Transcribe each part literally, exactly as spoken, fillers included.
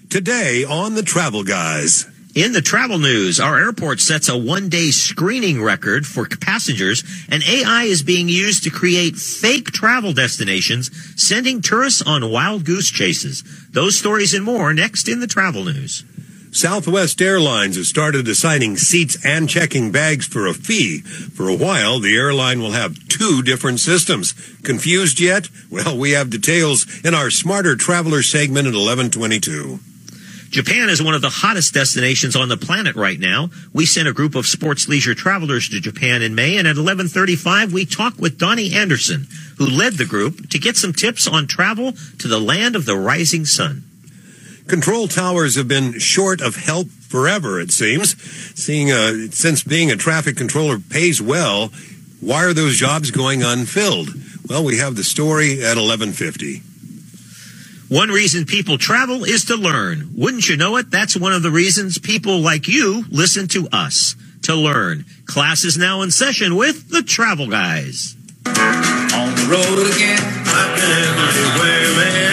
Today on the Travel Guys. In the travel news, our airport sets a one-day screening record for passengers, and A I is being used to create fake travel destinations, sending tourists on wild goose chases. Those stories and more next in the travel news. Southwest Airlines has started assigning seats and checking bags for a fee. For a while, the airline will have two different systems. Confused yet? Well, we have details in our Smarter Traveler segment at eleven twenty-two. Japan is one of the hottest destinations on the planet right now. We sent a group of sports leisure travelers to Japan in May, and at eleven thirty-five, we talked with Donnie Anderson, who led the group, to get some tips on travel to the land of the rising sun. Control towers have been short of help forever, it seems. Seeing, uh, since being a traffic controller pays well, why are those jobs going unfilled? Well, we have the story at eleven fifty. One reason people travel is to learn. Wouldn't you know it? That's one of the reasons people like you listen to us, to learn. Class is now in session with the Travel Guys. On the road again. Everywhere, man.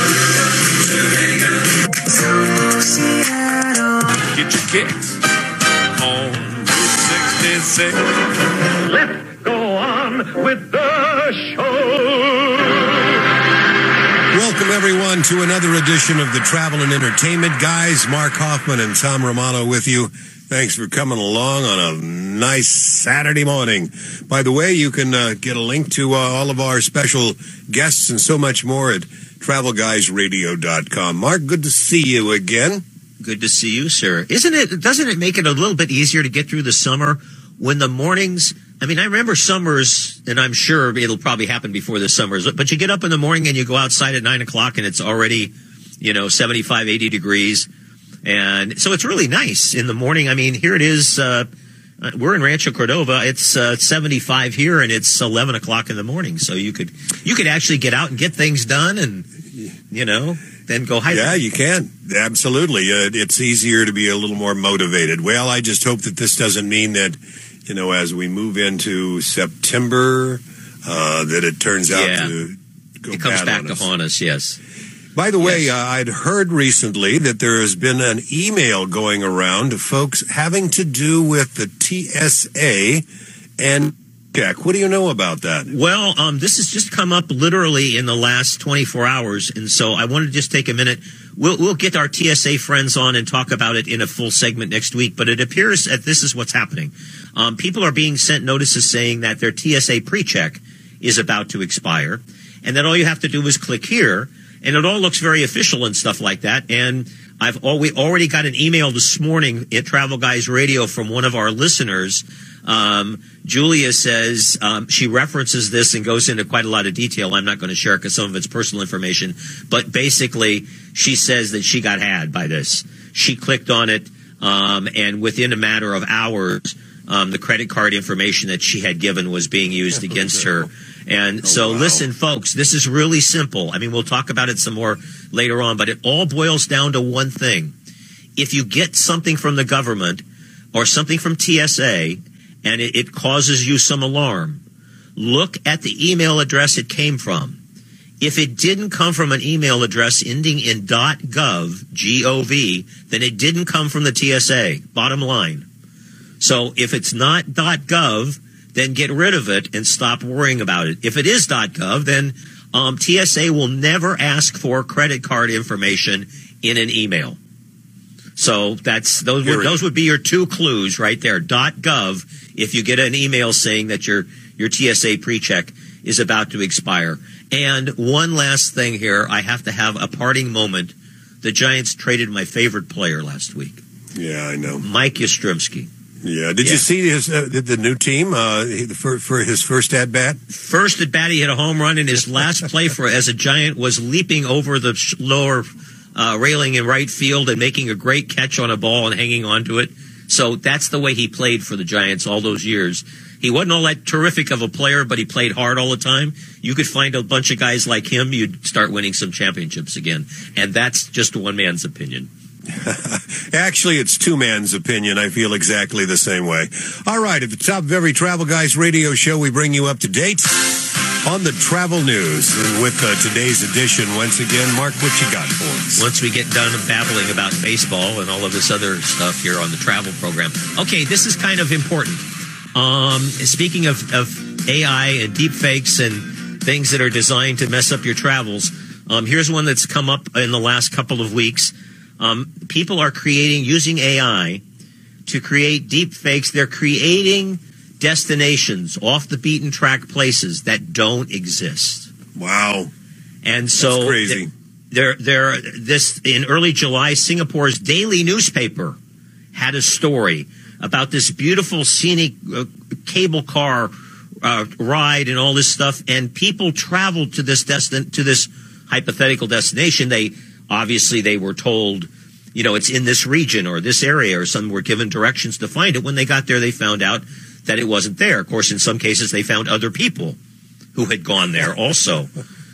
Get your kicks on sixty-six. Let's go on with the show. Welcome, everyone, to another edition of the Travel and Entertainment Guys. Mark Hoffman and Tom Romano with you. Thanks for coming along on a nice Saturday morning. By the way, you can uh, get a link to uh, all of our special guests and so much more at travel guys radio dot com. Mark, good to see you again. Good to see you, sir. Isn't it, doesn't it make it a little bit easier to get through the summer when the mornings, I mean, I remember summers, and I'm sure it'll probably happen before the summers, but you get up in the morning and you go outside at nine o'clock and it's already, you know, seventy-five, eighty degrees. And so it's really nice in the morning. I mean, here it is, uh, we're in Rancho Cordova. It's uh, seventy-five here and it's eleven o'clock in the morning. So you could, you could actually get out and get things done and, you know, then go hiking. Yeah, you can. Absolutely. Uh, it's easier to be a little more motivated. Well, I just hope that this doesn't mean that, you know, as we move into September, uh, that it turns out yeah. to go It comes bad back on to us. haunt us, yes. By the way, Yes. uh, I'd heard recently that there has been an email going around to folks having to do with the T S A and check. What do you know about that? Well, um, this has just come up literally in the last twenty-four hours, and so I wanted to just take a minute. We'll, we'll get our T S A friends on and talk about it in a full segment next week, but it appears that this is what's happening. Um, people are being sent notices saying that their T S A pre-check is about to expire, and that all you have to do is click here, and it all looks very official and stuff like that. And I've al- we already got an email this morning at Travel Guys Radio from one of our listeners. Um, Julia says um, she references this and goes into quite a lot of detail. I'm not going to share it because some of it's personal information. But basically, she says that she got had by this. She clicked on it, um, and within a matter of hours, um, the credit card information that she had given was being used against her. And oh, so wow. listen, folks, this is really simple. I mean, we'll talk about it some more later on, but it all boils down to one thing. If you get something from the government or something from T S A and it, it causes you some alarm, look at the email address it came from. If it didn't come from an email address ending in .gov, G O V, then it didn't come from the T S A, bottom line. So if it's not .gov, then get rid of it and stop worrying about it. If it is .gov, then um, T S A will never ask for credit card information in an email. So that's those would, those would be your two clues right there. .gov if you get an email saying that your your T S A pre-check is about to expire. And one last thing here, I have to have a parting moment. The Giants traded my favorite player last week. Yeah, I know. Mike Yastrzemski. Yeah. Did Yeah. you see his uh, the, the new team uh, for for his first at bat? First at bat, he hit a home run, and his last play for as a Giant was leaping over the sh- lower uh, railing in right field and making a great catch on a ball and hanging onto it. So that's the way he played for the Giants all those years. He wasn't all that terrific of a player, but he played hard all the time. You could find a bunch of guys like him, you'd start winning some championships again. And that's just one man's opinion. Actually, it's two man's opinion. I feel exactly the same way. All right, at the top of every Travel Guys radio show, we bring you up to date on the travel news. And with uh, today's edition, once again, Mark, what you got for us? Once we get done babbling about baseball and all of this other stuff here on the travel program. Okay, this is kind of important. Um, speaking of, of A I and deep fakes and things that are designed to mess up your travels, um, here's one that's come up in the last couple of weeks. Um, people are creating, using A I to create deep fakes. They're creating destinations, off the beaten track places that don't exist. Wow. And so That's crazy. There, there, this in early July, Singapore's daily newspaper had a story about this beautiful scenic uh, cable car uh, ride and all this stuff, and people traveled to this destin- to this hypothetical destination. They obviously they were told, you know, it's in this region or this area, or some were given directions to find it. When they got there, they found out that it wasn't there. Of course, in some cases, they found other people who had gone there also.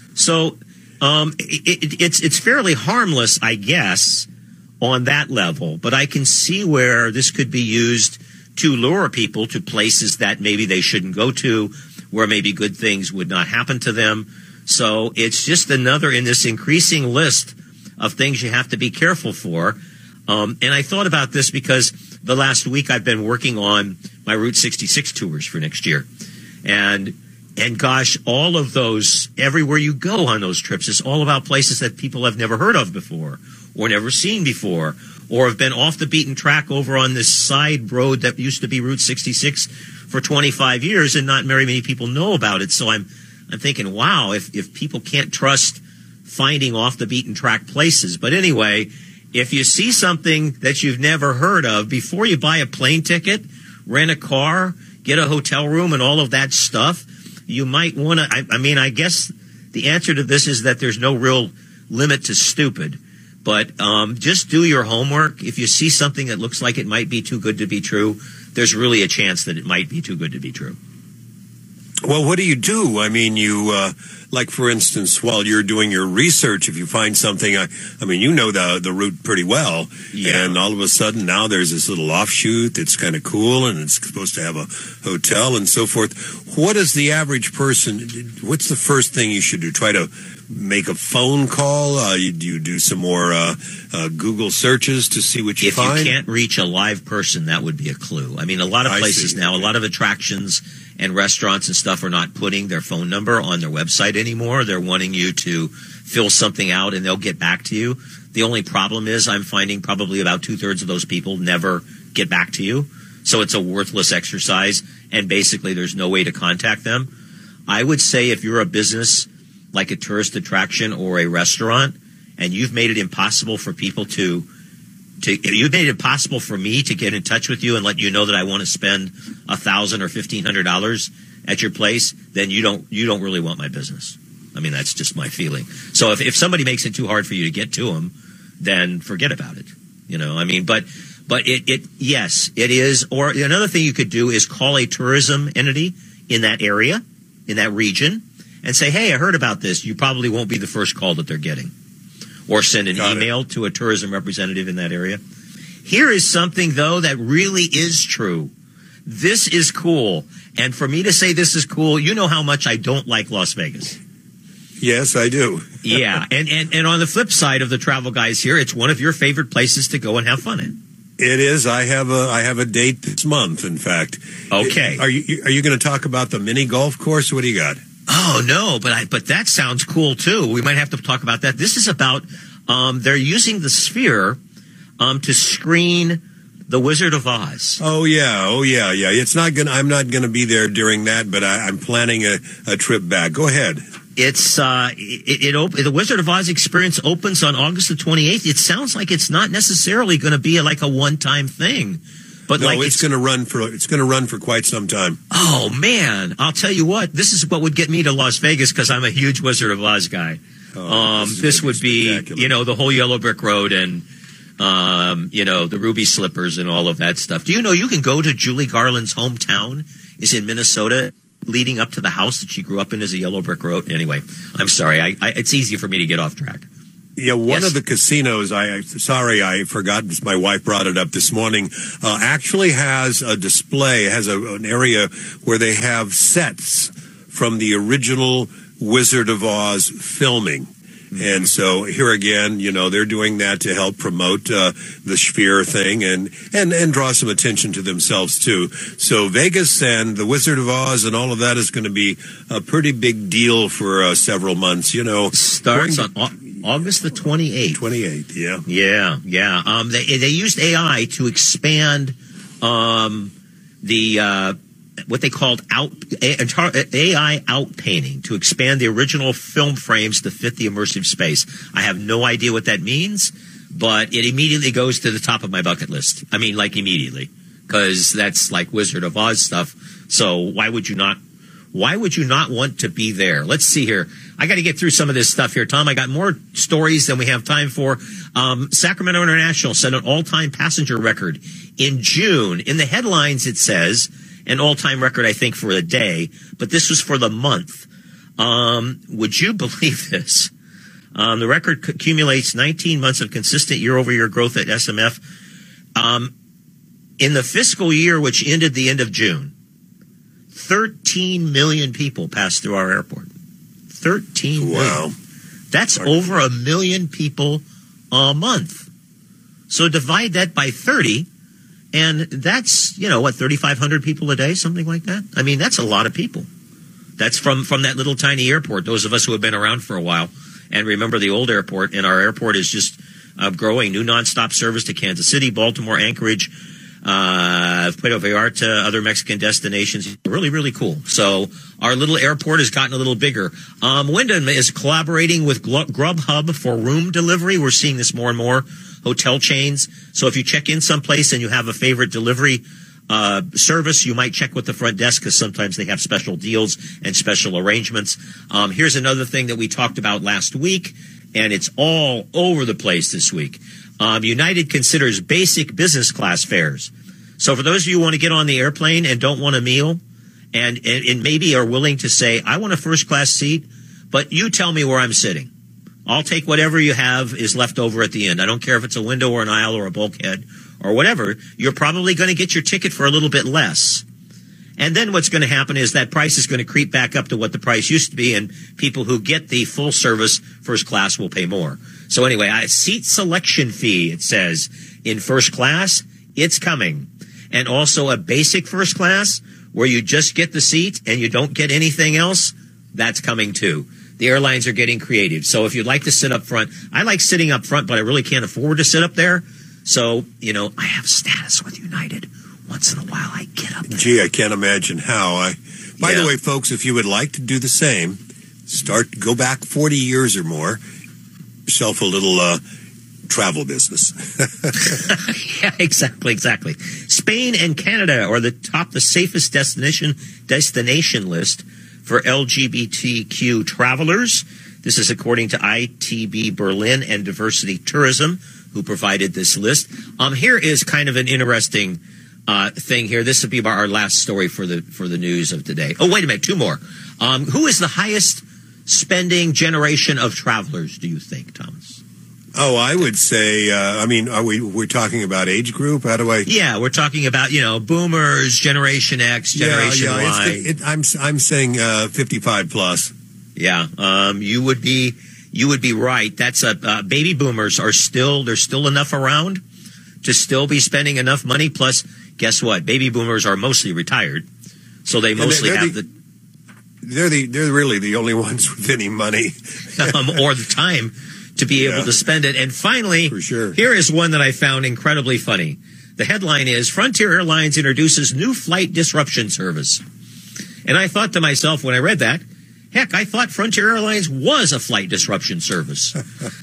So um, it, it, it's it's fairly harmless, I guess, on that level. But I can see where this could be used to lure people to places that maybe they shouldn't go to, where maybe good things would not happen to them. So it's just another in this increasing list of things you have to be careful for. Um, and I thought about this because the last week I've been working on my Route sixty-six tours for next year. And, and gosh, all of those, everywhere you go on those trips, is all about places that people have never heard of before or never seen before, or have been off the beaten track over on this side road that used to be Route sixty-six for twenty-five years, and not very many people know about it. So I'm, I'm thinking, wow, if, if people can't trust finding off the beaten track places. But anyway, if you see something that you've never heard of, before you buy a plane ticket, rent a car, get a hotel room, and all of that stuff, you might want to, I, I mean, I guess the answer to this is that there's no real limit to stupid. But um, just do your homework. If you see something that looks like it might be too good to be true, there's really a chance that it might be too good to be true. Well, what do you do? I mean, you, uh, like, for instance, while you're doing your research, if you find something, I, I mean, you know the the route pretty well. Yeah. And all of a sudden now there's this little offshoot that's kind of cool, and it's supposed to have a hotel and so forth. What is the average person, what's the first thing you should do? Try to make a phone call? Uh, you, you do some more uh, uh, Google searches to see what you if find? If you can't reach a live person, that would be a clue. I mean, a lot of places now, a lot of attractions and restaurants and stuff are not putting their phone number on their website anymore. They're wanting you to fill something out and they'll get back to you. The only problem is I'm finding probably about two-thirds of those people never get back to you. So it's a worthless exercise, and basically there's no way to contact them. I would say if you're a business like a tourist attraction or a restaurant, and you've made it impossible for people to To, you've made it impossible for me to get in touch with you and let you know that I want to spend a thousand or fifteen hundred dollars at your place, then you don't you don't really want my business. I mean, that's just my feeling. So if, if somebody makes it too hard for you to get to them, then forget about it. You know, I mean, but but it, it yes, it is. Or another thing you could do is call a tourism entity in that area, in that region, and say, hey, I heard about this. You probably won't be the first call that they're getting. Or send an Got email it. to a tourism representative in that area. Here is something, though, that really is true. This is cool. And for me to say this is cool, you know how much I don't like Las Vegas. Yes, I do. Yeah. And, and, and on the flip side of the travel guys here, it's one of your favorite places to go and have fun in. It is. I have a I have a date this month, in fact. Okay. Are you are you going to talk about the mini golf course? What do you got? Oh, no, but I, but that sounds cool, too. We might have to talk about that. This is about, um, they're using the Sphere um, to screen The Wizard of Oz. Oh, yeah. Oh, yeah, yeah. It's not gonna, I'm not going to be there during that, but I, I'm planning a, a trip back. Go ahead. It's, uh, it, it, it, the Wizard of Oz experience opens on August the twenty-eighth. It sounds like it's not necessarily going to be a, like a one-time thing. But no, like it's, it's going to run for it's going to run for quite some time. Oh man, I'll tell you what. This is what would get me to Las Vegas because I'm a huge Wizard of Oz guy. Oh, um, this, this would be, you know, the whole Yellow Brick Road and, um, you know, the Ruby Slippers and all of that stuff. Do you know you can go to Julie Garland's hometown is in Minnesota, leading up to the house that she grew up in as a Yellow Brick Road. Anyway, I'm sorry. I, I, it's easy for me to get off track. Yeah, one yes. of the casinos, I sorry, I forgot, my wife brought it up this morning, uh, actually has a display, has a, an area where they have sets from the original Wizard of Oz filming. And so here again, you know, they're doing that to help promote uh, the Sphere thing and, and, and draw some attention to themselves, too. So Vegas and the Wizard of Oz and all of that is going to be a pretty big deal for uh, several months, you know. Starts on au- August the twenty-eighth. twenty-eighth, yeah. Yeah, yeah. Um, they, they used A I to expand um, the... Uh, what they called out A I out painting to expand the original film frames to fit the immersive space. I have no idea what that means, but it immediately goes to the top of my bucket list. I mean, like immediately, because that's like Wizard of Oz stuff. So why would you not? Why would you not want to be there? Let's see here. I got to get through some of this stuff here, Tom. I got more stories than we have time for. Um, Sacramento International set an all-time passenger record in June. In the headlines, it says an all-time record, I think, for a day, but this was for the month. Um, would you believe this? Um, the record accumulates nineteen months of consistent year-over-year growth at S M F. Um, in the fiscal year, which ended the end of June, thirteen million people passed through our airport. thirteen million. Wow. That's over a million people a month. So divide that by thirty. And that's, you know, what, thirty-five hundred people a day, something like that? I mean, that's a lot of people. That's from, from that little tiny airport, those of us who have been around for a while and remember the old airport. And our airport is just uh, growing. New nonstop service to Kansas City, Baltimore, Anchorage, uh, Puerto Vallarta, other Mexican destinations. Really, really cool. So our little airport has gotten a little bigger. Um, Wyndham is collaborating with Grubhub for room delivery. We're seeing this more and more. Hotel chains. So if you check in someplace and you have a favorite delivery uh, service, you might check with the front desk because sometimes they have special deals and special arrangements. Um, here's another thing that we talked about last week, and it's all over the place this week. Um, United considers basic business class fares. So for those of you who want to get on the airplane and don't want a meal and, and, and maybe are willing to say, I want a first class seat, but you tell me where I'm sitting. I'll take whatever you have is left over at the end. I don't care if it's a window or an aisle or a bulkhead or whatever. You're probably going to get your ticket for a little bit less. And then what's going to happen is that price is going to creep back up to what the price used to be, and people who get the full service first class will pay more. So anyway, a seat selection fee, it says, in first class, it's coming. And also a basic first class where you just get the seat and you don't get anything else, that's coming too. The airlines are getting creative. So if you'd like to sit up front, I like sitting up front, but I really can't afford to sit up there. So, you know, I have status with United. Once in a while, I get up there. Gee, I can't imagine how. I. By Yeah. the way, folks, if you would like to do the same, start, go back forty years or more, yourself a little uh, travel business. Yeah, exactly, exactly. Spain and Canada are the top, the safest destination destination list for L G B T Q travelers. This is according to I T B Berlin and Diversity Tourism, who provided this list. Um, here is kind of an interesting uh, thing here. This will be our last story for the for the news of today. Oh, wait a minute, two more. Um, who is the highest spending generation of travelers, do you think, Thomas? Oh, I would say, uh, I mean, are we, we're talking about age group? How do I? Yeah, we're talking about, you know, boomers, Generation X, Generation yeah, yeah, Y. it's, it, I'm, I'm saying uh, fifty-five plus. Yeah, um, you would be, you would be right. That's a, uh, baby boomers are still, there's still enough around to still be spending enough money. Plus, guess what? Baby boomers are mostly retired. So they mostly they're have the, the, They're the, they're really the only ones with any money. um, or the time to be able Yeah. to spend it. And finally, For sure. here is one that I found incredibly funny. The headline is, Frontier Airlines introduces new flight disruption service. And I thought to myself when I read that, heck, I thought Frontier Airlines was a flight disruption service.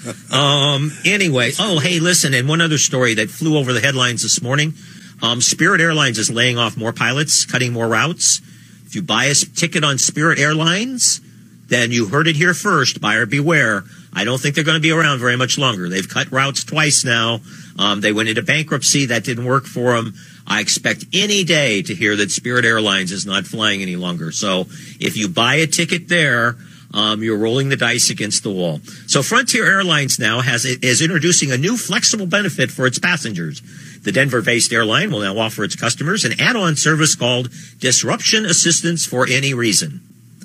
um, anyway, oh, hey, listen, and one other story that flew over the headlines this morning. Um, Spirit Airlines is laying off more pilots, cutting more routes. If you buy a ticket on Spirit Airlines, then you heard it here first. Buyer beware. I don't think they're going to be around very much longer. They've cut routes twice now. Um, they went into bankruptcy. That didn't work for them. I expect any day to hear that Spirit Airlines is not flying any longer. So if you buy a ticket there, um, you're rolling the dice against the wall. So Frontier Airlines now has is introducing a new flexible benefit for its passengers. The Denver-based airline will now offer its customers an add-on service called Disruption Assistance for Any Reason.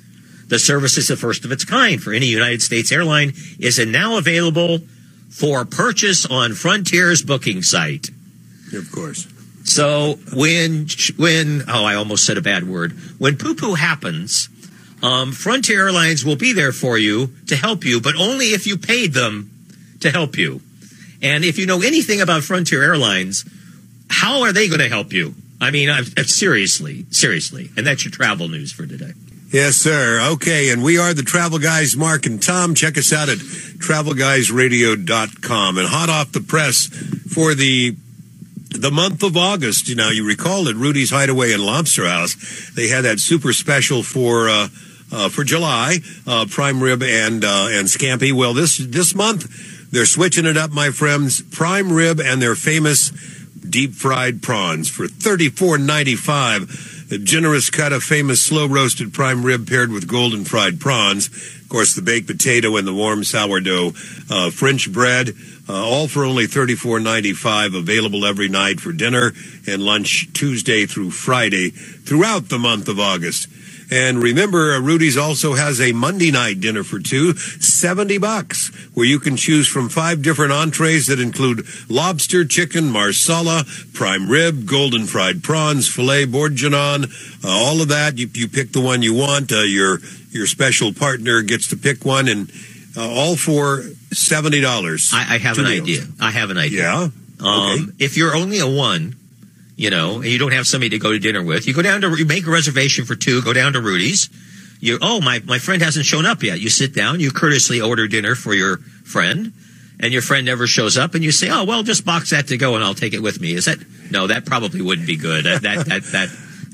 The service is the first of its kind for any United States airline, is now available for purchase on Frontier's booking site. Of course. So when, when oh, I almost said a bad word. When poo-poo happens, um, Frontier Airlines will be there for you to help you, but only if you paid them to help you. And if you know anything about Frontier Airlines, how are they going to help you? I mean, I'm, I'm seriously, seriously. And that's your travel news for today. Yes, sir. Okay, and we are the Travel Guys, Mark and Tom. Check us out at travel guys radio dot com. And hot off the press for the the month of August, you know, you recall at Rudy's Hideaway and Lobster House, they had that super special for uh, uh, for July, uh, prime rib and uh, and scampi. Well, this this month they're switching it up, my friends. Prime rib and their famous deep fried prawns for thirty-four ninety-five. A generous cut of famous slow-roasted prime rib paired with golden fried prawns. Of course, the baked potato and the warm sourdough uh, French bread, uh, all for only thirty-four ninety-five, available every night for dinner and lunch Tuesday through Friday throughout the month of August. And remember, uh, Rudy's also has a Monday night dinner for two, seventy bucks, where you can choose from five different entrees that include lobster, chicken, marsala, prime rib, golden fried prawns, filet bourguignon, uh, all of that. You, you pick the one you want. Uh, your your special partner gets to pick one, and uh, all for seventy dollars. I, I have an meals. idea. I have an idea. Yeah? Um, Okay. If you're only a one, you know, and you don't have somebody to go to dinner with, you go down to, you make a reservation for two, go down to Rudy's. You, oh, my, my friend hasn't shown up yet. You sit down, you courteously order dinner for your friend, and your friend never shows up, and you say, oh, well, just box that to go and I'll take it with me. Is that, no, that probably wouldn't be good. That, that, that, that.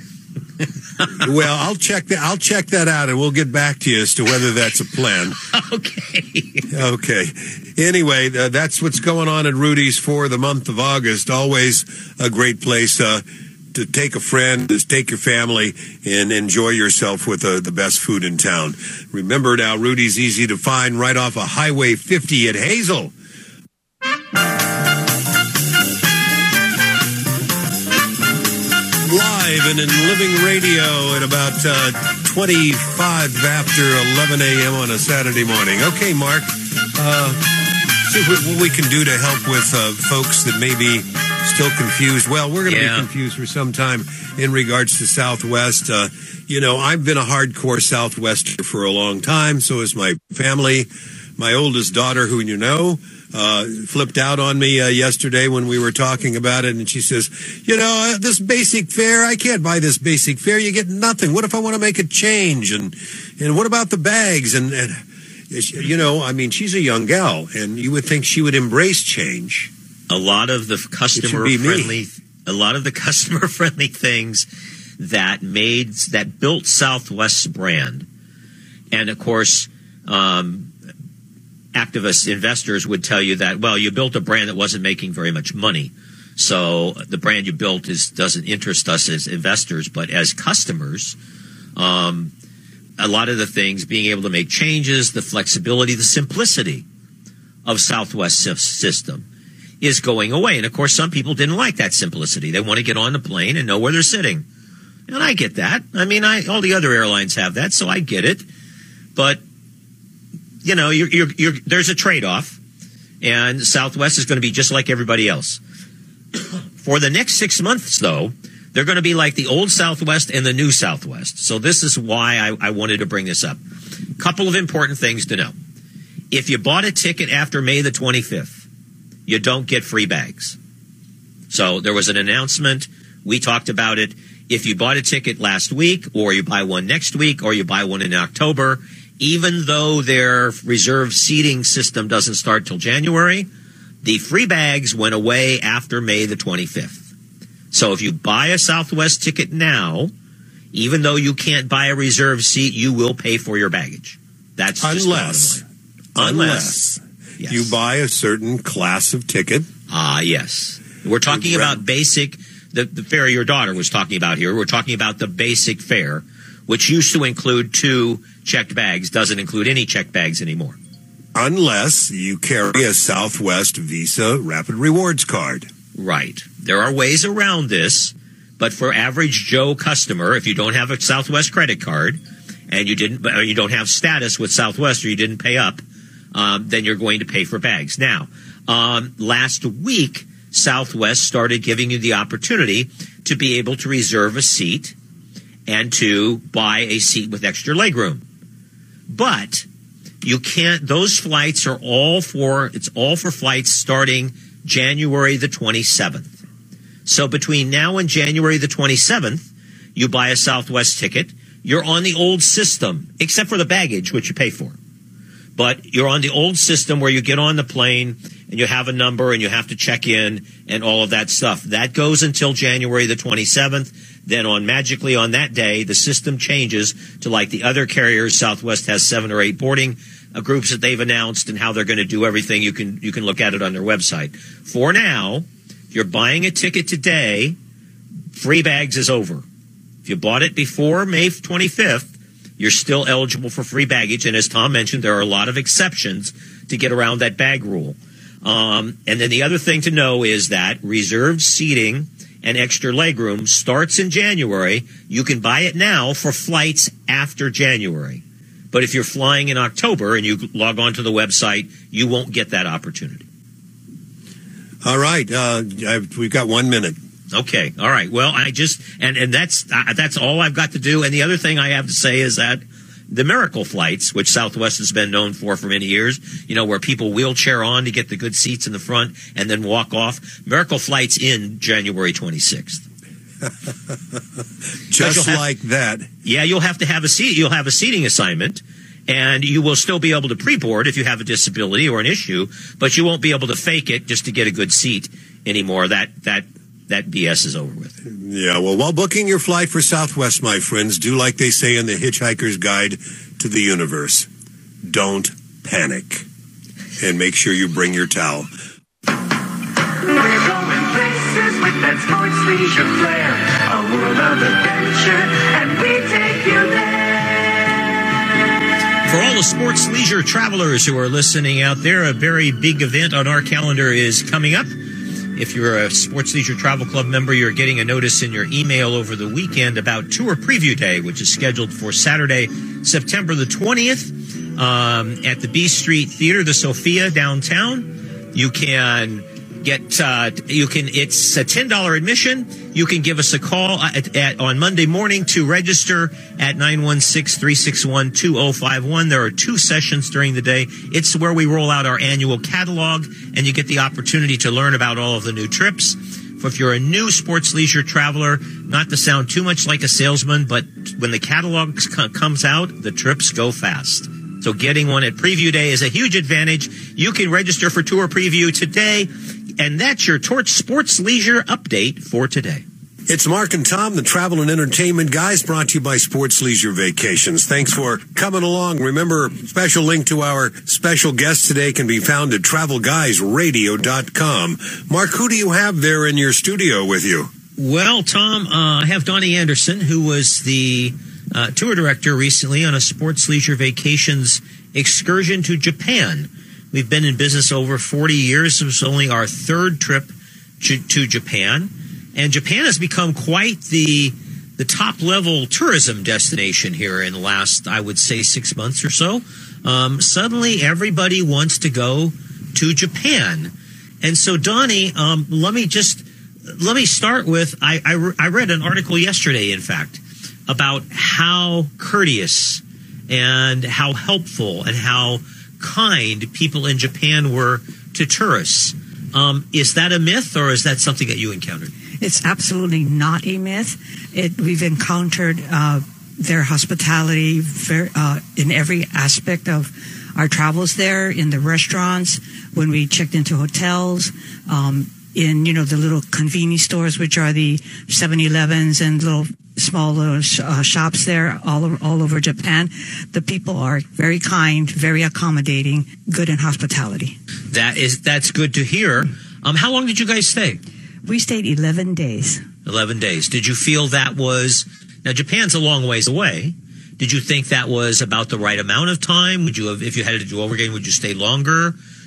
Well, I'll check that. I'll check that out, and we'll get back to you as to whether that's a plan. Okay. Okay. Anyway, uh, that's what's going on at Rudy's for the month of August. Always a great place uh, to take a friend, to take your family, and enjoy yourself with uh, the best food in town. Remember now, Rudy's easy to find right off of Highway fifty at Hazel. Live and in living radio at about uh, twenty-five after eleven a.m. on a Saturday morning. Okay, Mark, uh, see what, what we can do to help with uh, folks that may be still confused. Well, we're going to Yeah. be confused for some time in regards to Southwest. Uh, you know, I've been a hardcore Southwester for a long time. So is my family. My oldest daughter, who you know, uh, flipped out on me uh, yesterday when we were talking about it. And she says, you know, uh, this basic fare, I can't buy this basic fare. You get nothing. What if I want to make a change? And and what about the bags? And, and, you know, I mean, she's a young gal, and you would think she would embrace change. A lot of the customer be me. friendly, a lot of the customer friendly things that made, that built Southwest's brand. And of course, um, activists, investors would tell you that, well, you built a brand that wasn't making very much money. So the brand you built is doesn't interest us as investors, but as customers, um, a lot of the things, being able to make changes, the flexibility, the simplicity of Southwest system is going away. And of course, some people didn't like that simplicity. They want to get on the plane and know where they're sitting. And I get that. I mean, I, all the other airlines have that, so I get it. But you know, you're, you're, you're, there's a trade-off, and Southwest is going to be just like everybody else. For the next six months, though, they're going to be like the old Southwest and the new Southwest. So this is why I, I wanted to bring this up. Couple of important things to know. If you bought a ticket after May the twenty-fifth, you don't get free bags. So there was an announcement. We talked about it. If you bought a ticket last week, or you buy one next week, or you buy one in October, even though their reserved seating system doesn't start till January, the free bags went away after May the twenty-fifth. So if you buy a Southwest ticket now, even though you can't buy a reserved seat, you will pay for your baggage. That's just Unless, the bottom line. unless Yes. you buy a certain class of ticket. Ah, yes. We're talking Right. about basic, the, the fare your daughter was talking about here. We're talking about the basic fare, which used to include two checked bags, doesn't include any checked bags anymore. Unless you carry a Southwest Visa Rapid Rewards card. Right. There are ways around this, but for average Joe customer, if you don't have a Southwest credit card and you didn't, or you don't have status with Southwest, or you didn't pay up, um, then you're going to pay for bags. Now, um, last week, Southwest started giving you the opportunity to be able to reserve a seat and to buy a seat with extra legroom. But you can't, those flights are all for, it's all for flights starting January the twenty-seventh. So between now and January the twenty-seventh, you buy a Southwest ticket. You're on the old system, except for the baggage, which you pay for. But you're on the old system where you get on the plane and you have a number and you have to check in and all of that stuff. That goes until January the twenty-seventh. Then on magically on that day, the system changes to like the other carriers. Southwest has seven or eight boarding uh, groups that they've announced and how they're going to do everything. You can you can look at it on their website. For now, if you're buying a ticket today, free bags is over. If you bought it before May twenty-fifth, you're still eligible for free baggage. And as Tom mentioned, there are a lot of exceptions to get around that bag rule. Um, and then the other thing to know is that reserved seating and extra legroom starts in January. You can buy it now for flights after January. But if you're flying in October and you log on to the website, you won't get that opportunity. All right. Uh, I've, we've got one minute. Okay. All right. Well, I just, and, and that's, uh, that's all I've got to do. And the other thing I have to say is that the Miracle flights, which Southwest has been known for for many years, you know, where people wheelchair on to get the good seats in the front and then walk off. Miracle flights in January twenty-sixth. Just have, like that. Yeah, you'll have to have a seat. You'll have a seating assignment, and you will still be able to pre-board if you have a disability or an issue, but you won't be able to fake it just to get a good seat anymore. That that that B S is over with. Yeah, well, while booking your flight for Southwest, my friends, do like they say in the Hitchhiker's Guide to the Universe. Don't panic. And make sure you bring your towel. We're going places with that sports leisure flair. A world of adventure, and we take you there. For all the sports leisure travelers who are listening out there, a very big event on our calendar is coming up. If you're a Sports Leisure Travel Club member, you're getting a notice in your email over the weekend about Tour Preview Day, which is scheduled for Saturday, September the twentieth, um, at the B Street Theater, the Sophia downtown. You can get, uh, you can, it's a ten dollars admission. You can give us a call at, at, on Monday morning to register at nine one six, three six one, two oh five one. There are two sessions during the day. It's where we roll out our annual catalog, and you get the opportunity to learn about all of the new trips. If you're a new sports leisure traveler, not to sound too much like a salesman, but when the catalog comes out, the trips go fast. So getting one at Preview Day is a huge advantage. You can register for Tour Preview today, and that's your Torch Sports Leisure update for today. It's Mark and Tom, the travel and entertainment guys, brought to you by Sports Leisure Vacations. Thanks for coming along. Remember, special link to our special guest today can be found at travel guys radio dot com. Mark, who do you have there in your studio with you? Well, Tom, uh, I have Donnie Anderson, who was the uh, tour director recently on a Sports Leisure Vacations excursion to Japan. We've been in business over forty years. It was only our third trip to, to Japan. And Japan has become quite the the top-level tourism destination here in the last, I would say, six months or so. Um, suddenly, everybody wants to go to Japan. And so, Donnie, um, let me just, let me start with, I, I, re- I read an article yesterday, in fact, about how courteous and how helpful and how kind people in Japan were to tourists. Um, is that a myth, or is that something that you encountered? It's absolutely not a myth. It, we've encountered uh, their hospitality very, uh, in every aspect of our travels there, in the restaurants, when we checked into hotels, um, in, you know, the little convenience stores, which are the seven elevens and little small little sh- uh, shops there all over, all over Japan. The people are very kind, very accommodating, good in hospitality. That is, that's good to hear. Um, how long did you guys stay? We stayed eleven days. eleven days. Did you feel that was, now Japan's a long ways away. Did you think that was about the right amount of time? Would you have, if you had to do over again, would you stay longer?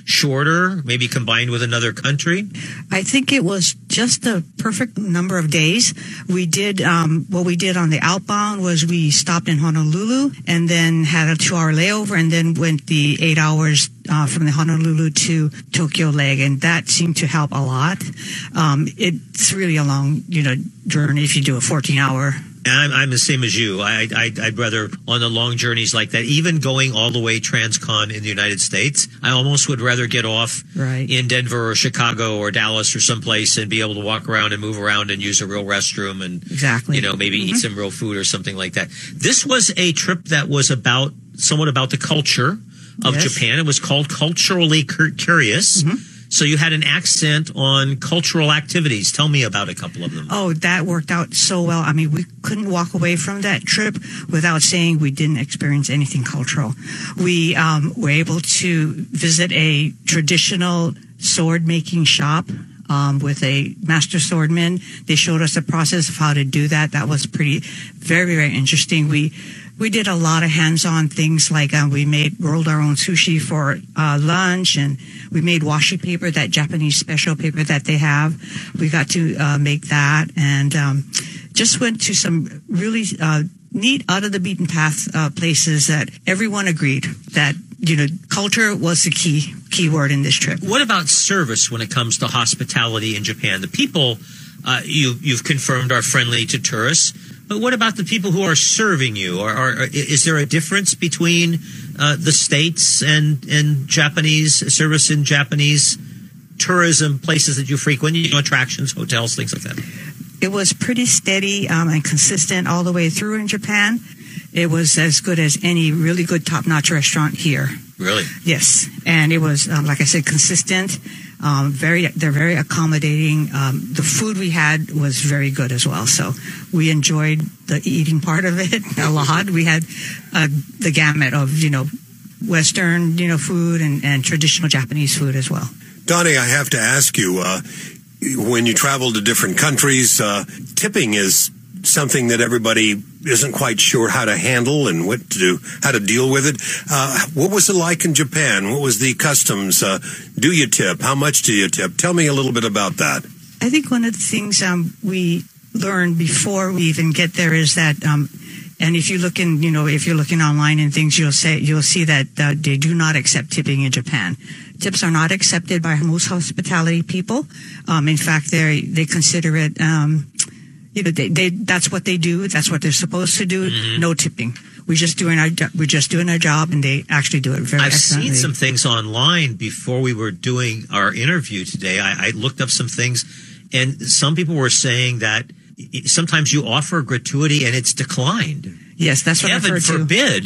shorter, maybe combined with another country? I think it was just the perfect number of days. We did, um, what we did on the outbound was we stopped in Honolulu and then had a two hour layover and then went the eight hours uh, from the Honolulu to Tokyo leg. And that seemed to help a lot. Um, it's really a long, you know, journey if you do a fourteen hour. I'm, I'm the same as you. I, I, I'd rather on the long journeys like that, even going all the way transcon in the United States, I almost would rather get off right. in Denver or Chicago or Dallas or someplace and be able to walk around and move around and use a real restroom and, exactly. you know, maybe mm-hmm. eat some real food or something like that. This was a trip that was about, somewhat about the culture of yes. Japan. It was called Culturally Curious. Mm-hmm. So you had an accent on cultural activities. Tell me about a couple of them. Oh, that worked out so well. I mean, we couldn't walk away from that trip without saying we didn't experience anything cultural. We um, were able to visit a traditional sword making shop um, with a master swordman. They showed us the process of how to do that. That was pretty, very, very interesting. We We did a lot of hands-on things like uh, we made rolled our own sushi for uh, lunch, and we made washi paper, that Japanese special paper that they have. We got to uh, make that, and um, just went to some really uh, neat, out of the beaten path uh, places that everyone agreed that, you know, culture was the key key word in this trip. What about service when it comes to hospitality in Japan? The people uh, you you've confirmed are friendly to tourists. But what about the people who are serving you? Or, or, or is there a difference between uh, the States and, and Japanese service in Japanese tourism places that you frequent, you know, attractions, hotels, things like that? It was pretty steady um, and consistent all the way through in Japan. It was as good as any really good top-notch restaurant here. Really? Yes. And it was, um, like I said, consistent. Um, very, they're very accommodating. Um, the food we had was very good as well. So we enjoyed the eating part of it a lot. We had uh, the gamut of, you know, Western, you know, food and, and traditional Japanese food as well. Donnie, I have to ask you, uh, when you travel to different countries, uh, tipping is something that everybody isn't quite sure how to handle and what to do, how to deal with it. Uh, what was it like in Japan? What was the customs? Uh, do you tip? How much do you tip? Tell me a little bit about that. I think one of the things um, we learned before we even get there is that, um, and if you look in, you know, if you're looking online and things, you'll say you'll see that uh, they do not accept tipping in Japan. Tips are not accepted by most hospitality people. Um, in fact, they they consider it. Um, You know, they, they, that's what they do. That's what they're supposed to do. Mm-hmm. No tipping. We're just doing our, we're just doing our job, and they actually do it very I've excellently. seen some things online before we were doing our interview today. I, I looked up some things, and some people were saying that sometimes you offer gratuity and it's declined. Yes, that's what Heaven I've heard forbid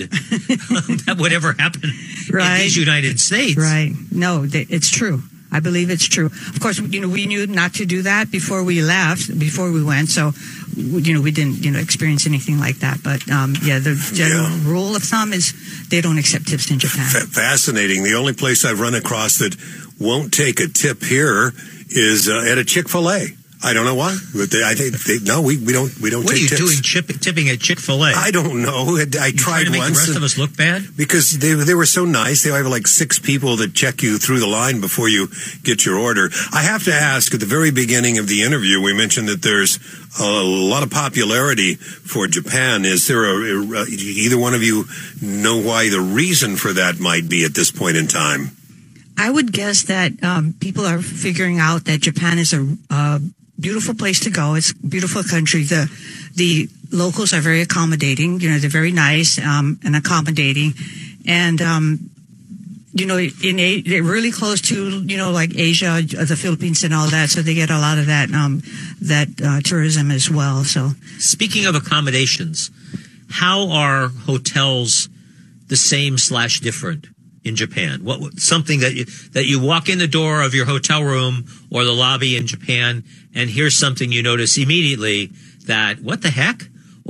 that would ever happen right. in these United States. Right. No, they, it's true. I believe it's true. Of course, you know, we knew not to do that before we left, before we went. So, you know, we didn't, you know, experience anything like that. But, um, yeah, the general yeah. rule of thumb is they don't accept tips in Japan. F- fascinating. The only place I've run across that won't take a tip here is uh, at a Chick-fil-A. I don't know why, but they, I think they, no, we, we don't we don't. What take are you tips. doing chip, tipping at Chick-fil-A? I don't know. I, I you tried to make once. The rest of us look bad because they they were so nice. They have like six people that check you through the line before you get your order. I have to ask, at the very beginning of the interview, we mentioned that there's a lot of popularity for Japan. Is there a, a either one of you know why the reason for that might be at this point in time? I would guess that um, people are figuring out that Japan is a uh, beautiful place to go. It's a beautiful country. The the locals are very accommodating. You know, they're very nice um, and accommodating. And, um, you know, in a, they're really close to, you know, like Asia, the Philippines and all that. So they get a lot of that um, that uh, tourism as well. So, speaking of accommodations, how are hotels the same slash different in Japan? What something that you, that you walk in the door of your hotel room or the lobby in Japan, and here's something you notice immediately that what the heck,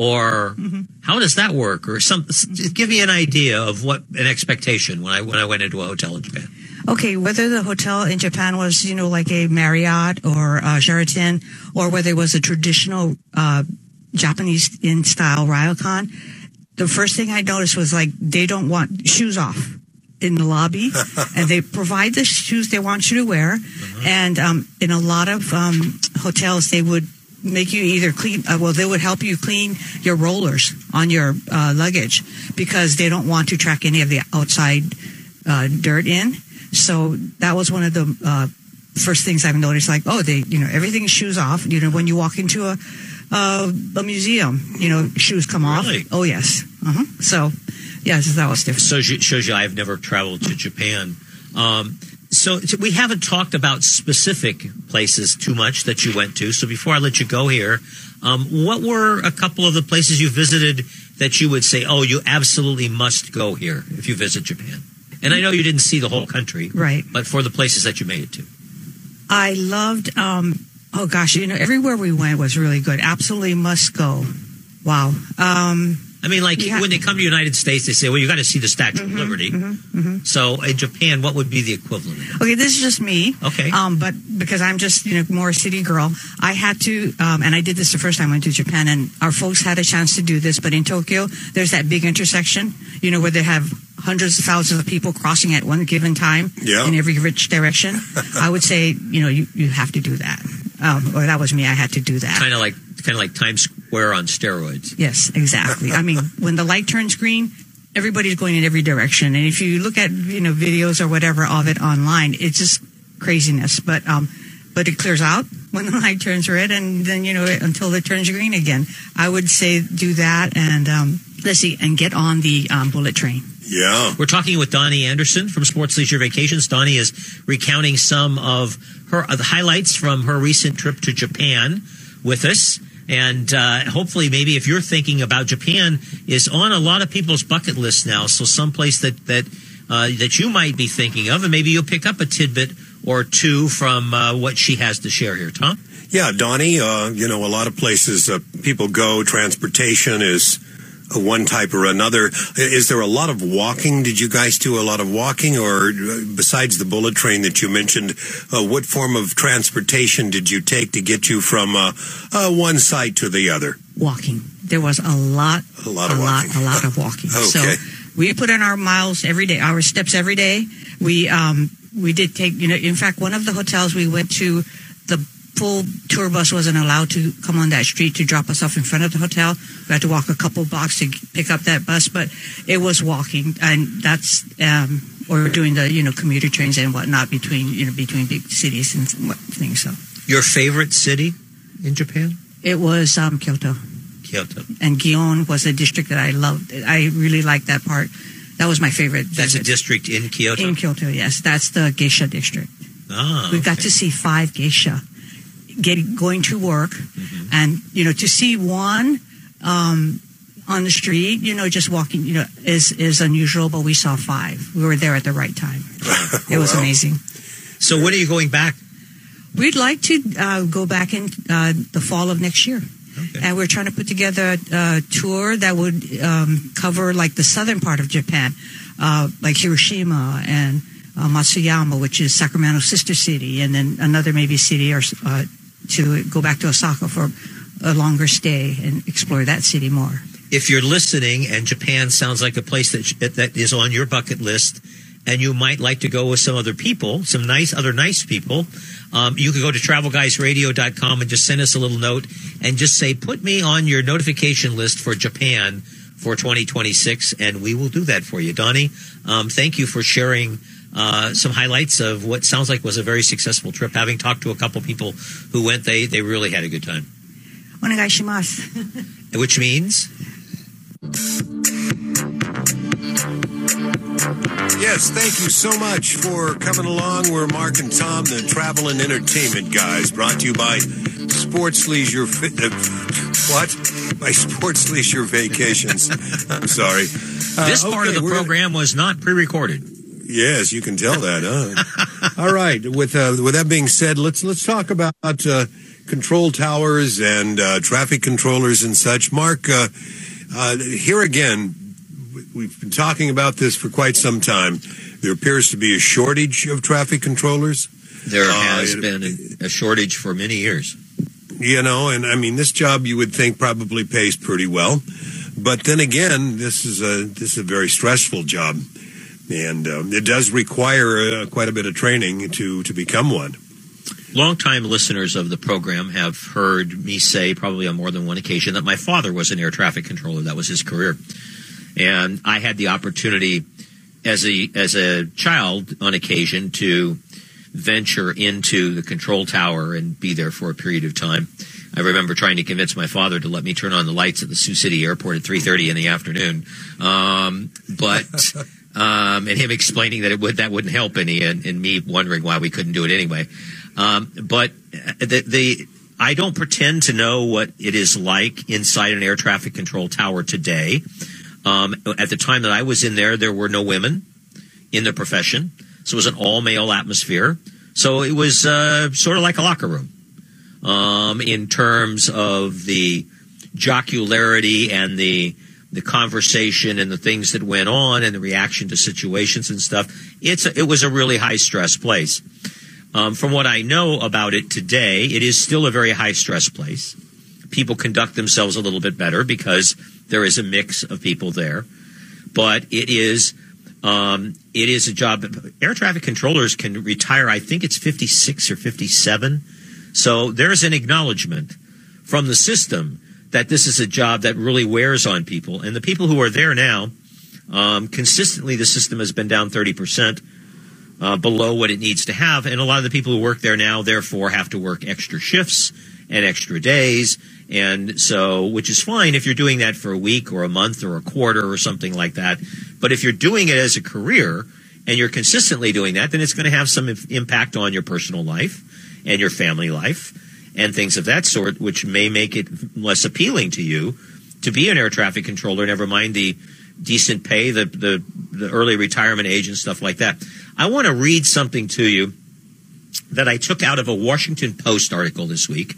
or mm-hmm. how does that work, or some give me an idea of what an expectation when I when I went into a hotel in Japan. Okay, whether the hotel in Japan was, you know, like a Marriott or a Sheraton, or whether it was a traditional uh, Japanese in style ryokan, the first thing I noticed was like they don't want shoes off. in the lobby, and they provide the shoes they want you to wear. Uh-huh. And um, in a lot of um, hotels, they would make you either clean, uh, well, they would help you clean your rollers on your uh, luggage because they don't want to track any of the outside uh, dirt in. So that was one of the uh, first things I've noticed, like, oh, they, you know, everything is shoes off. You know, when you walk into a uh, a museum, you know, shoes come really? off. Oh, yes. Uh-huh. So, yeah, so that was different. So it shows you I've never traveled to Japan. Um, so we haven't talked about specific places too much that you went to. So before I let you go here, um, what were a couple of the places you visited that you would say, oh, you absolutely must go here if you visit Japan? And I know you didn't see the whole country. Right. But for the places that you made it to. I loved, um, oh gosh, you know, everywhere we went was really good. Absolutely must go. Wow. Um, I mean, like, yeah. when they come to the United States, they say, well, you got to see the Statue mm-hmm, of Liberty. Mm-hmm, mm-hmm. So in Japan, what would be the equivalent? Okay, this is just me. Okay. Um, but because I'm just, you know, more a city girl, I had to, um, and I did this the first time I went to Japan, and our folks had a chance to do this, but in Tokyo, there's that big intersection, you know, where they have hundreds of thousands of people crossing at one given time yeah. in every rich direction. I would say, you know, you, you have to do that. Um, or that was me. I had to do that. Kind of like, kind of like Times Square on steroids. Yes, exactly. I mean, when the light turns green, everybody's going in every direction. And if you look at, you know, videos or whatever of it online, it's just craziness. But, um, but it clears out when the light turns red, and then, you know, until it turns green again. I would say do that, and, um, let's see, and get on the um, bullet train. Yeah. We're talking with Donnie Anderson from Sports Leisure Vacations. Donnie is recounting some of her uh, the highlights from her recent trip to Japan with us. And uh, hopefully, maybe if you're thinking about Japan, is on a lot of people's bucket list now. So someplace that that uh, that you might be thinking of, and maybe you'll pick up a tidbit or two from uh, what she has to share here. Tom? Yeah, Donnie, uh, you know, a lot of places uh, people go, transportation is one type or another. Is there a lot of walking? Did you guys do a lot of walking? Or besides the bullet train that you mentioned, uh, what form of transportation did you take to get you from uh, uh, one site to the other? Walking. There was a lot, a lot a of lot, walking. a lot of walking. Okay. So we put in our miles every day, our steps every day. We, um, we did take, you know, in fact, one of the hotels we went to, the full tour bus wasn't allowed to come on that street to drop us off in front of the hotel. We had to walk a couple blocks to pick up that bus, but it was walking, and that's um, or doing the you know commuter trains and whatnot between you know between big cities and what things. So Your favorite city in Japan? it was um, Kyoto, Kyoto. and Gion was a district that I loved. I really liked that part. That was my favorite. That's visit. a district in Kyoto? In Kyoto, yes, that's the geisha district. Ah, We got okay. to see five geisha. Getting going to work, mm-hmm. and you know to see one um, on the street, you know, just walking, you know, is is unusual. But we saw five. We were there at the right time. It was Wow. amazing. So when are you going back? We'd like to uh, go back in uh, the fall of next year, Okay. and we're trying to put together a, a tour that would um, cover like the southern part of Japan, uh, like Hiroshima and uh, Matsuyama, which is Sacramento's sister city, and then another maybe city or. Uh, to go back to Osaka for a longer stay and explore that city more. If you're listening and Japan sounds like a place that that is on your bucket list, and you might like to go with some other people, some nice other nice people, um, you can go to travel guys radio dot com and just send us a little note and just say, put me on your notification list for Japan for twenty twenty-six, and we will do that for you. Donnie, um, thank you for sharing Uh, some highlights of what sounds like was a very successful trip. Having talked to a couple people who went, they they really had a good time. Onegaishimasu. Which means? Yes, thank you so much for coming along. We're Mark and Tom, the travel and entertainment guys, brought to you by Sports Leisure... Fi- uh, what? By Sports Leisure Vacations. I'm sorry. Uh, This part okay, of the we're gonna- program was not pre-recorded. Yes, you can tell that, huh? All right. With uh, with that being said, let's let's talk about uh, control towers and uh, traffic controllers and such. Mark, uh, uh, here again, we've been talking about this for quite some time. There appears to be a shortage of traffic controllers. There Uh, has it- been a, a shortage for many years. You know, and I mean, this job you would think probably pays pretty well, but then again, this is a this is a very stressful job. And um, it does require uh, quite a bit of training to, to become one. Longtime listeners of the program have heard me say, probably on more than one occasion, that my father was an air traffic controller. That was his career. And I had the opportunity as a as a child on occasion to venture into the control tower and be there for a period of time. I remember trying to convince my father to let me turn on the lights at the Sioux City airport at three thirty in the afternoon. Um, but... Um, and him explaining that it would that wouldn't help any, and, and me wondering why we couldn't do it anyway. Um, but the, the I don't pretend to know what it is like inside an air traffic control tower today. Um, at the time that I was in there, there were no women in the profession, so it was an all-male atmosphere. So it was uh, sort of like a locker room um, in terms of the jocularity and the the conversation and the things that went on and the reaction to situations and stuff. It's a, it was a really high-stress place. Um, from what I know about it today, it is still a very high-stress place. People conduct themselves a little bit better because there is a mix of people there. But it is um, it is a job. Air traffic controllers can retire, I think it's fifty-six or fifty-seven. So there's an acknowledgement from the system that this is a job that really wears on people. And the people who are there now, um, consistently the system has been down thirty percent uh, below what it needs to have. And a lot of the people who work there now, therefore, have to work extra shifts and extra days. And so, which is fine if you're doing that for a week or a month or a quarter or something like that. But if you're doing it as a career and you're consistently doing that, then it's going to have some impact on your personal life and your family life and things of that sort, which may make it less appealing to you to be an air traffic controller, never mind the decent pay, the, the, the early retirement age and stuff like that. I want to read something to you that I took out of a Washington Post article this week,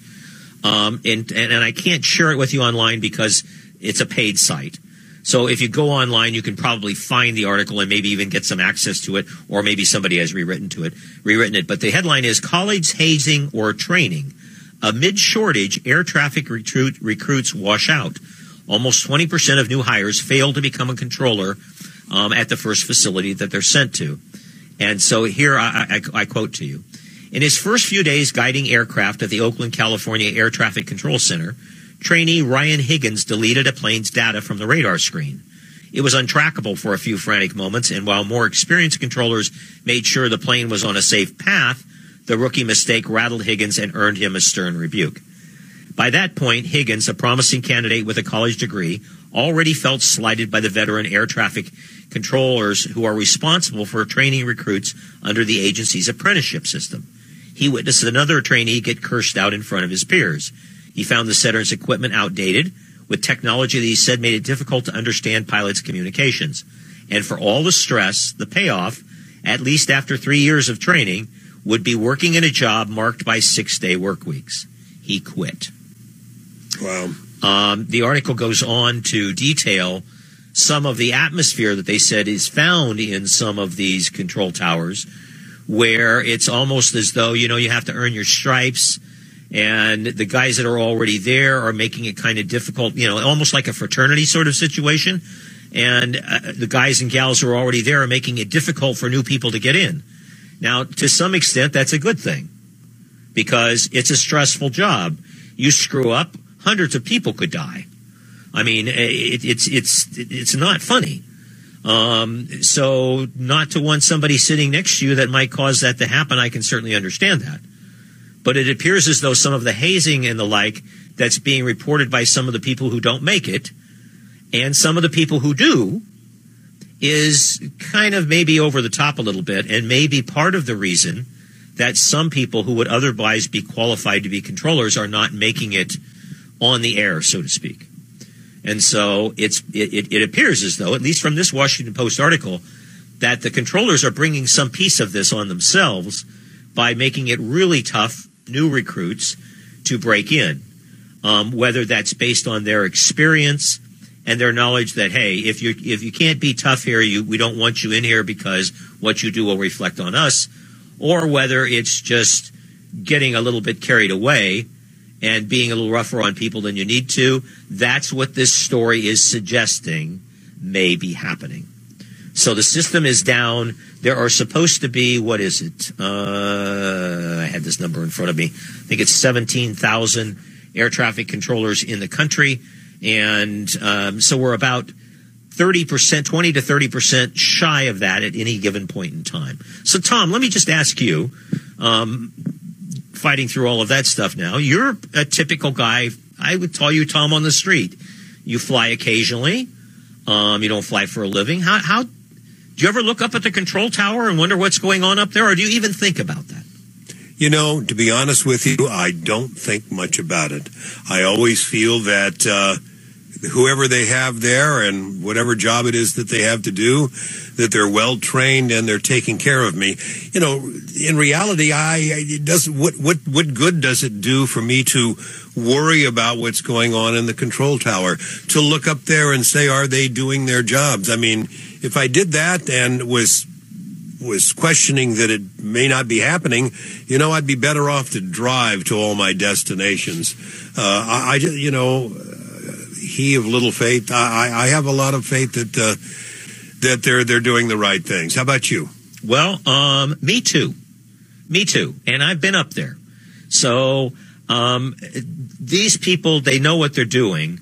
um, and, and, and I can't share it with you online because it's a paid site. So if you go online, you can probably find the article and maybe even get some access to it, or maybe somebody has rewritten to it, rewritten it. But the headline is College Hazing or Training. Amid shortage, air traffic recruit, recruits wash out. Almost twenty percent of new hires fail to become a controller um, at the first facility that they're sent to. And so here I, I, I quote to you. In his first few days guiding aircraft at the Oakland, California Air Traffic Control Center, trainee Ryan Higgins deleted a plane's data from the radar screen. It was untrackable for a few frantic moments, and while more experienced controllers made sure the plane was on a safe path, the rookie mistake rattled Higgins and earned him a stern rebuke. By that point, Higgins, a promising candidate with a college degree, already felt slighted by the veteran air traffic controllers who are responsible for training recruits under the agency's apprenticeship system. He witnessed another trainee get cursed out in front of his peers. He found the center's equipment outdated, with technology that he said made it difficult to understand pilots' communications. And for all the stress, the payoff, at least after three years of training, would be working in a job marked by six-day work weeks. He quit. Wow. Um, the article goes on to detail some of the atmosphere that they said is found in some of these control towers, where it's almost as though, you know, you have to earn your stripes, and the guys that are already there are making it kind of difficult, you know, almost like a fraternity sort of situation. And uh, the guys and gals who are already there are making it difficult for new people to get in. Now, to some extent, that's a good thing, because it's a stressful job. You screw up, hundreds of people could die. I mean, it, it's it's it's not funny. Um, so not to want somebody sitting next to you that might cause that to happen, I can certainly understand that. But it appears as though some of the hazing and the like that's being reported by some of the people who don't make it, and some of the people who do, is kind of maybe over the top a little bit, and maybe part of the reason that some people who would otherwise be qualified to be controllers are not making it on the air, so to speak. And so it's it, it appears as though, at least from this Washington Post article, that the controllers are bringing some piece of this on themselves by making it really tough new recruits to break in, um, whether that's based on their experience and their knowledge that, hey, if you if you can't be tough here, you we don't want you in here because what you do will reflect on us, or whether it's just getting a little bit carried away and being a little rougher on people than you need to. That's what this story is suggesting may be happening. So the system is down. There are supposed to be, what is it? Uh, I had this number in front of me. I think it's seventeen thousand air traffic controllers in the country. And um, so we're about thirty percent, twenty to thirty percent shy of that at any given point in time. So, Tom, let me just ask you, um, fighting through all of that stuff now, you're a typical guy. I would call you Tom on the street. You fly occasionally. Um, you don't fly for a living. How, how, do you ever look up at the control tower and wonder what's going on up there, or do you even think about that? You know, to be honest with you, I don't think much about it. I always feel that uh, whoever they have there and whatever job it is that they have to do, that they're well trained and they're taking care of me. You know, in reality, I it doesn't. What what what good does it do for me to worry about what's going on in the control tower? To look up there and say, are they doing their jobs? I mean, if I did that and was was questioning that it may not be happening, you know, I'd be better off to drive to all my destinations. Uh, I, I, you know, uh, he of little faith, I, I have a lot of faith that uh, that they're they're doing the right things. How about you? Well, um, me too, me too, and I've been up there. So um, these people, they know what they're doing.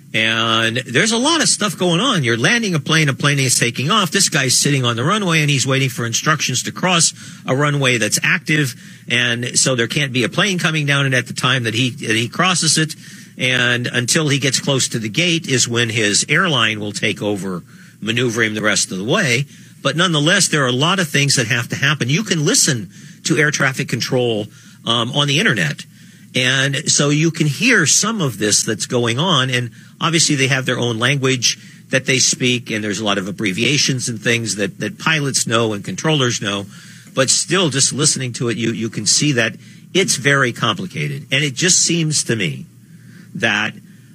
And there's a lot of stuff going on. You're landing a plane, a plane is taking off. This guy's sitting on the runway and he's waiting for instructions to cross a runway that's active. And so there can't be a plane coming down at the time that he, that he crosses it. And until he gets close to the gate is when his airline will take over, maneuver him the rest of the way. But nonetheless, there are a lot of things that have to happen. You can listen to air traffic control um, on the internet. And so you can hear some of this that's going on. And obviously they have their own language that they speak. And there's a lot of abbreviations and things that, that pilots know and controllers know. But still, just listening to it, you, you can see that it's very complicated. And it just seems to me that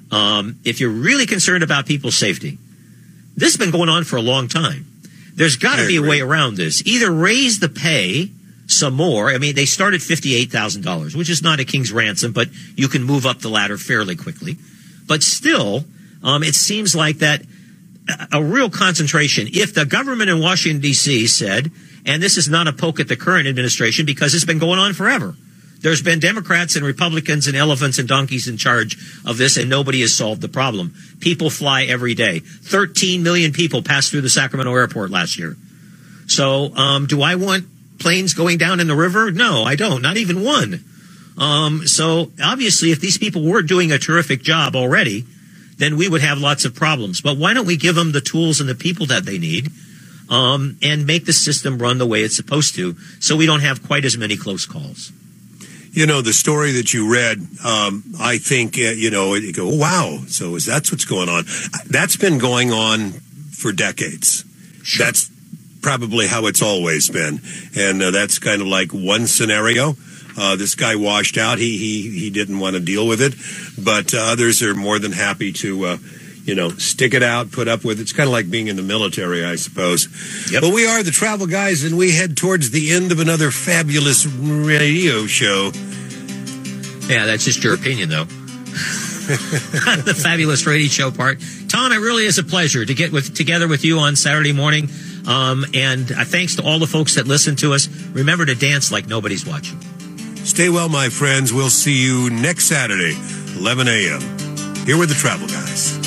um, if you're really concerned about people's safety, this has been going on for a long time. There's got to be a way around this. Either raise the pay some more. I mean, they start at fifty-eight thousand dollars, which is not a king's ransom, but you can move up the ladder fairly quickly. But still, um, it seems like that a real concentration. If the government in Washington, D C said, and this is not a poke at the current administration because it's been going on forever. There's been Democrats and Republicans and elephants and donkeys in charge of this, and nobody has solved the problem. People fly every day. thirteen million people passed through the Sacramento airport last year. So um, do I want planes going down in the river? No, I don't. Not even one. Um, so obviously, if these people were doing a terrific job already, then we would have lots of problems. But why don't we give them the tools and the people that they need um, and make the system run the way it's supposed to so we don't have quite as many close calls? You know, the story that you read, um, I think, uh, you know, you go, oh, wow, so is that's what's going on. That's been going on for decades. Sure. That's probably how it's always been. And uh, that's kind of like one scenario. Uh, this guy washed out. He he he didn't want to deal with it. But uh, others are more than happy to, uh, you know, stick it out, put up with it. It's kind of like being in the military, I suppose. Yep. But we are the Travel Guys, and we head towards the end of another fabulous radio show. Yeah, that's just your opinion, though. The fabulous radio show part. Tom, it really is a pleasure to get with together with you on Saturday morning. Um, and uh, thanks to all the folks that listen to us. Remember to dance like nobody's watching. Stay well, my friends. We'll see you next Saturday, eleven a.m. Here with the Travel Guys.